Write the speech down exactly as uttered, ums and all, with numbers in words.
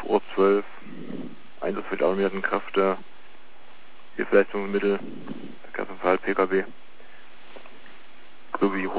Ort zwölf, Einsatz mit alarmierten Kräfte, Hilfsleistungsmittel, Verkehrsunfall, P K W, sowie